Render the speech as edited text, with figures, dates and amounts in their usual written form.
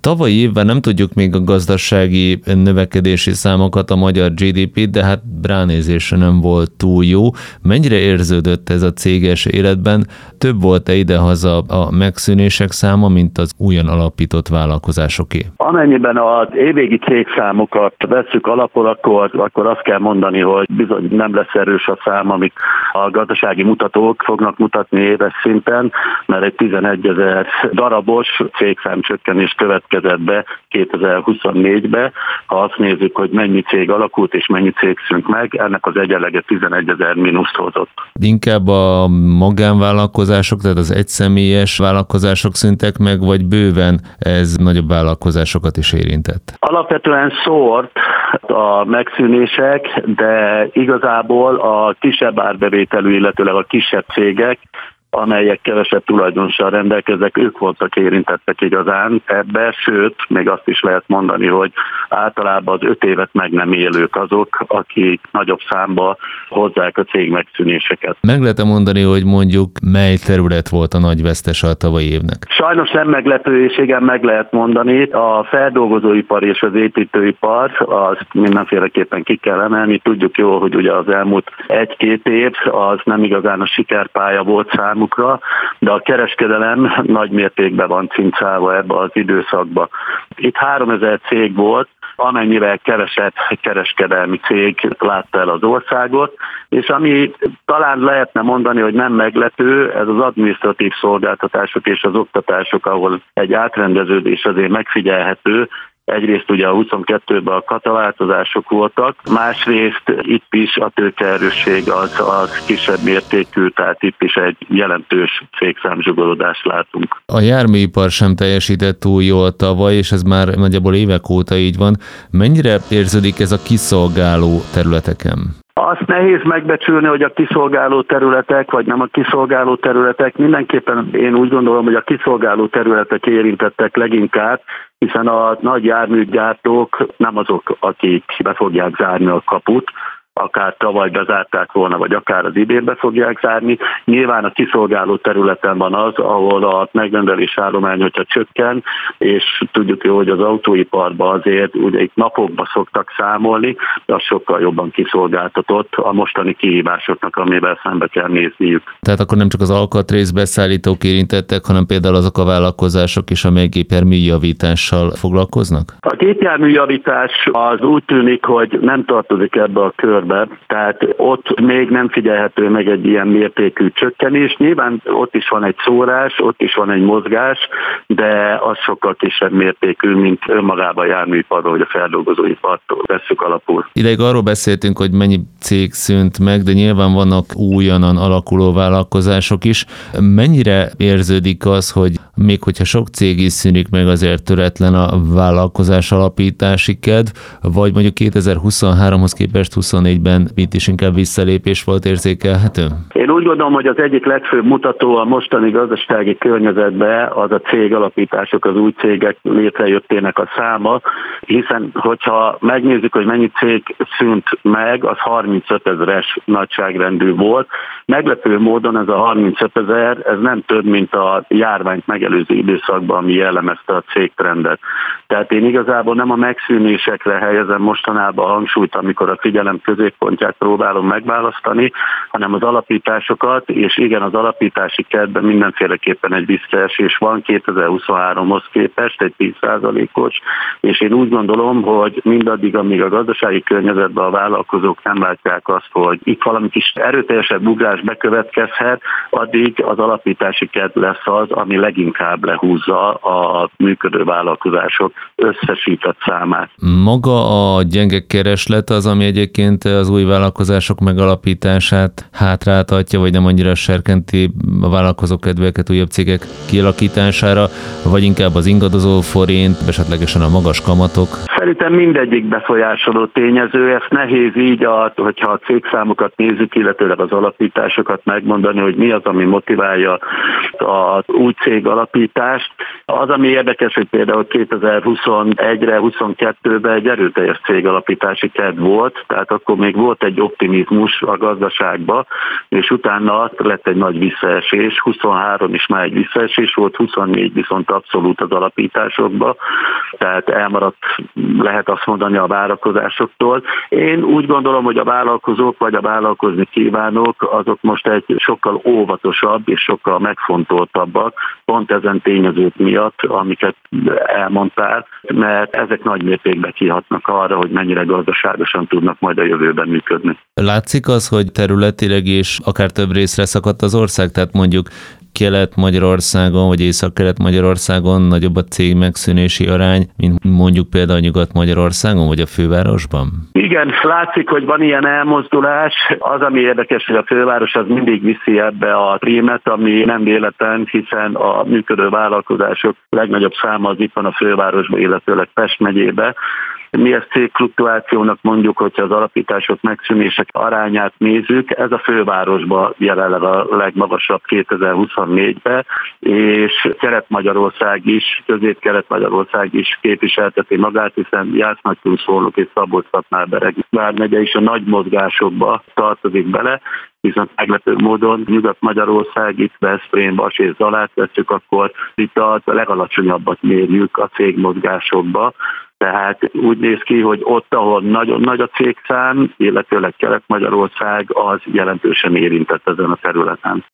tavalyi évben nem tudjuk még a gazdasági növekedési számokat, a magyar GDP-t, de hát ránézésre nem volt túl jó. Mennyire érződött ez a céges életben? Több volt-e idehaza a megszűnések száma, mint az újon alapított vállalkozásoké? Amennyiben az évvégi cégszámokat vesszük alapul, akkor azt kell mondani, hogy bizony nem lesz erős a szám, amit a gazdasági mutatók fognak mutatni éves szinten, mert egy 11 000 darabos cégszámcsökkenés következett be 2024-be. Ha azt nézzük, hogy mennyi cég alakult és mennyi cég szűnt meg, ennek az egyenlege 11 000 mínuszt hozott. Inkább a magánvállalkozások, tehát az egyszemélyes vállalkozások szűntek meg, vagy bőven ez nagyobb vállalkozásokat is érintett? Alapvetően szórt a megszűnések, de igazából a kisebb árbevételű, illetőleg a kisebb cégek, amelyek kevesebb tulajdonossal rendelkeznek, ők voltak érintettek igazán ebbe, sőt, még azt is lehet mondani, hogy általában az 5 évet meg nem élők azok, akik nagyobb számba hozzák a cég megszűnéseket. Meg lehet mondani, hogy mondjuk mely terület volt a nagy vesztese a tavalyi évnek? Sajnos nem meglepő, és igen, meg lehet mondani. A feldolgozóipar és az építőipar, az mindenféleképpen ki kell emelni. Tudjuk jól, hogy ugye az elmúlt 1-2 év az nem igazán a sikerpálya volt számukra, de a kereskedelem nagy mértékben van cincálva ebbe az időszakba. Itt 3000 cég volt, amennyivel kevesebb kereskedelmi cég látta el az országot, és ami talán lehetne mondani, hogy nem meglepő, ez az adminisztratív szolgáltatások és az oktatások, ahol egy átrendeződés azért megfigyelhető. Egyrészt ugye a 22-ben a kataváltozások voltak, másrészt itt is a tőkeerősség az kisebb mértékű, tehát itt is egy jelentős cégszámzsugorodást látunk. A járműipar sem teljesített túl jól tavaly, és ez már nagyjából évek óta így van. Mennyire érződik ez a kiszolgáló területeken? Azt nehéz megbecsülni, hogy a kiszolgáló területek, vagy nem a kiszolgáló területek. Mindenképpen én úgy gondolom, hogy a kiszolgáló területek érintettek leginkább, hiszen a nagy járműgyártók nem azok, akik be fogják zárni a kaput, akár tavaly bezárták volna, vagy akár az idén be fogják zárni. Nyilván a kiszolgáló területen van az, ahol a megrendelés állomány, hogyha csökken, és tudjuk jó, hogy az autóiparban azért ugye itt napokba szoktak számolni, de az sokkal jobban kiszolgáltatott a mostani kihívásoknak, amivel szembe kell nézniük. Tehát akkor nem csak az alkatrészbeszállítók érintettek, hanem például azok a vállalkozások is, amelyek gépjárműjavítással foglalkoznak? A gépjárműjavítás az úgy tűnik, hogy nem tartozik ebbe a körbe, tehát ott még nem figyelhető meg egy ilyen mértékű csökkenés. Nyilván ott is van egy szórás, ott is van egy mozgás, de az sokkal kisebb mértékű, mint önmagában a járműiparról, vagy a feldolgozóipartól vesszük alapul. Ideig arról beszéltünk, hogy mennyi cég szűnt meg, de nyilván vannak újonnan alakuló vállalkozások is. Mennyire érződik az, hogy még hogyha sok cég is szűnik meg, azért töretlen a vállalkozás alapítási kedv, vagy mondjuk 2023-hoz képest 24-ben itt is inkább visszalépés volt érzékelhető? Én úgy gondolom, hogy az egyik legfőbb mutató a mostani gazdasági környezetben az a cég alapítások, az új cégek létrejöttének a száma, hiszen hogyha megnézzük, hogy mennyi cég szűnt meg, az 35 000-es nagyságrendű volt. Meglepő módon ez a 35 000, ez nem több, mint a járványt megelőző időszakban, ami jellemezte a cégtrendet. Tehát én igazából nem a megszűnésekre helyezem mostanában a hangsúlyt, amikor a figyelem középpontját próbálom megválasztani, hanem az alapításokat, és igen, az alapítási kedvben mindenféleképpen egy visszaesés van 2023-hoz képest, egy 10%-os, és én úgy gondolom, hogy mindaddig, amíg a gazdasági környezetben a vállalkozók nem látják azt, hogy itt valami kis erőteljesebb ugrás bekövetkezhet, addig az alapítási kedv lesz az, ami leginkább lehúzza a működő vállalkozások összesített számát. Maga a gyenge kereslet az, ami egyébként az új vállalkozások megalapítását hátráltatja, vagy nem annyira serkenti a vállalkozók kedveket újabb cégek kialakítására, vagy inkább az ingadozó forint, esetlegesen a magas kamatok? Szerintem mindegyik befolyásoló tényező, ezt nehéz így, hogyha a cégszámokat nézzük, illetőleg az alapításokat megmondani, hogy mi az, ami motiválja az új cég alapítást. Az, ami érdekes, hogy például 2021-re, 22-ben egy erőteljes cégalapítási kedv volt, tehát akkor még volt egy optimizmus a gazdaságban, és utána lett egy nagy visszaesés, 23 is már egy visszaesés volt, 24 viszont abszolút az alapításokban. tehát elmaradt, lehet azt mondani, a várakozásoktól. Én úgy gondolom, hogy a vállalkozók vagy a vállalkozni kívánók, azok most egy sokkal óvatosabb és sokkal megfontoltabbak, pont ezen tényezők miatt, amiket elmondtál, mert ezek nagy mértékben kihatnak arra, hogy mennyire gazdaságosan tudnak majd a jövőben működni. Látszik az, hogy területileg is akár több részre szakadt az ország, tehát mondjuk Kelet-Magyarországon vagy Észak-Kelet-Magyarországon nagyobb a cég megszűnési arány, mint mondjuk például Nyugat-Magyarországon vagy a fővárosban? Igen, látszik, hogy van ilyen elmozdulás. Az, ami érdekes, hogy a főváros az mindig viszi ebbe a prímet, ami nem véletlen, hiszen a működő vállalkozások legnagyobb száma az itt van a fővárosban, illetőleg Pest megyébe. Mi ezt cégfluktuációnak mondjuk, hogyha az alapítások megszűnések arányát nézzük, ez a fővárosban jelenleg a legmagasabb 2024-ben, és Kelet-Magyarország is, Közép-Kelet-Magyarország is képviselteti magát, hiszen Jász-Nagykunszolnok és Szabolcs-Szatmár-Bereg vármegye is a nagy mozgásokba tartozik bele, viszont meglepő módon Nyugat-Magyarország, itt Veszprém, Vas és Zalát vesszük, akkor itt a legalacsonyabbat mérjük a cégmozgásokba. Tehát úgy néz ki, hogy ott, ahol nagyon nagy a cégszám, illetőleg Kelet-Magyarország, az jelentősen érintett ezen a területen.